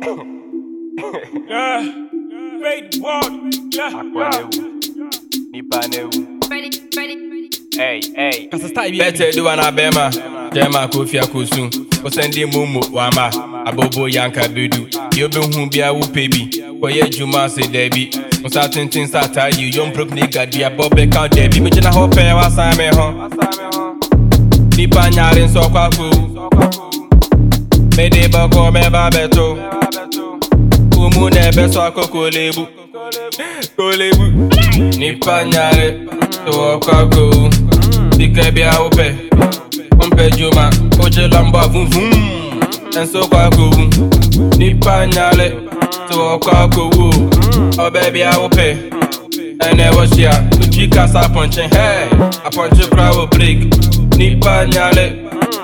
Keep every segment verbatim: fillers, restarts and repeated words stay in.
Yeah, great walk. Yeah, yeah. Nipa newu. Ready, ready, ready. Hey, hey. Cause I start Better do an abema. Jema kofi akusu. Osendi mumu wama. Abobo yanka bedu. Yobe humbia upebi. Koye juma se debi. Musa tintin sata you. Young broke nigga dia bobe count debi. Me jina hope wasa me ho. Nipa nyari so kwaku. Me de bako me babeto. Umu nebe so akoko lebu. Kolebu. Nipa nyari so kwaku. Dike bia upe. Umpe juma. Oje lamba vum vum. Enso kwaku. Nipa nyari so kwaku. Oh baby I upe. Ene washia. Uchi kasa punching. Hey. I punch you crowd break. Nipa nyale.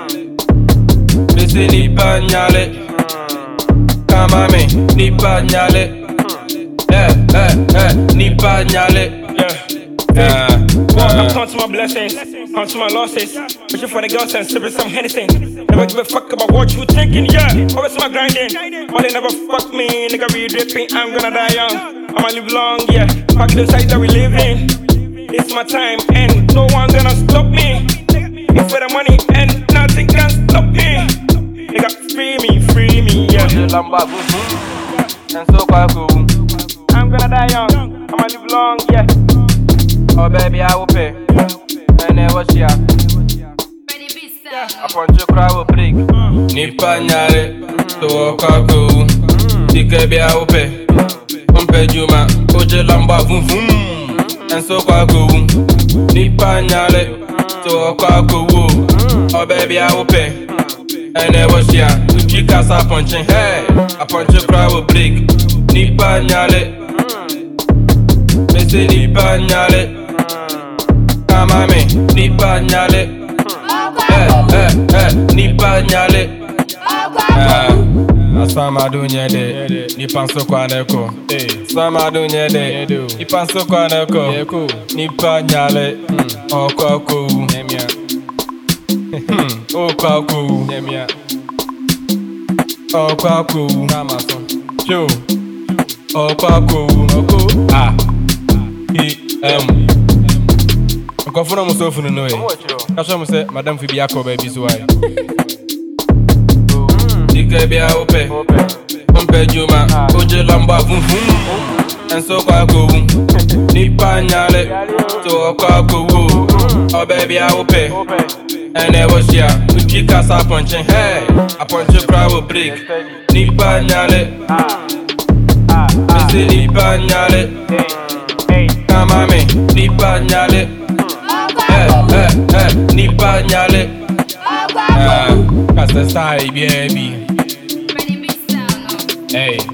Bese nipa nyale. Kama me. Nipa nyale. Eh, eh, eh. Nipa nyale. Yeah. Uh, Walk, I'm counting my blessings, counting my losses. Wishing for the girls and sipping some Hennessy. Never give a fuck about what you thinking, yeah. Always my grinding. But they never fuck me, nigga be dripping. I'm gonna die young, I'ma live long, yeah. Fuck the side that we live in. It's my time and no one gonna stop me. It's for the money and nothing can stop me. Nigga, free me, free me, yeah. I'm gonna die young, I'ma live long, yeah. Oh baby I will pay. And then what's ya? Ready, be sound. I punch you crowd break. Nipa nyare. To okaku. Dike bia I will pay. Umpe juma. Oje lamba vum vum. Enso kwaku. Nipa nyare. To okaku. Oh baby I will pay. And then what's ya? Uchi kasa punching. Hey. I punch you crowd break. Nipa nyare. Bese nipa nyale. Kama me. Nipa nyale. Eh, eh, eh. Nipa nyale. Ah, Sama dunye de. Nipa nsokwa neko. Sama dunye de. Nipa nsokwa neko. Nipa nyale. Okoko. Okoko. Okoko. Yo. Okoko. Ah. He um go for no so for no eh. That's what I say madam fi bia ko baby so why. Dike bia ope. Umpe juma. Oje lamba vum vum. Enso kwa ko. Nipa nyale. To kwa ko. Oh baby I ope. Ene washia. Uchi kasa punching. Hey. I punch you crowd break. Nipa nyale. Bese nipa nyale. Kama me, nipa nyale. Eh, eh, eh, nipa nyale. Ah, cause the style, baby. Ready, be sound. Hey.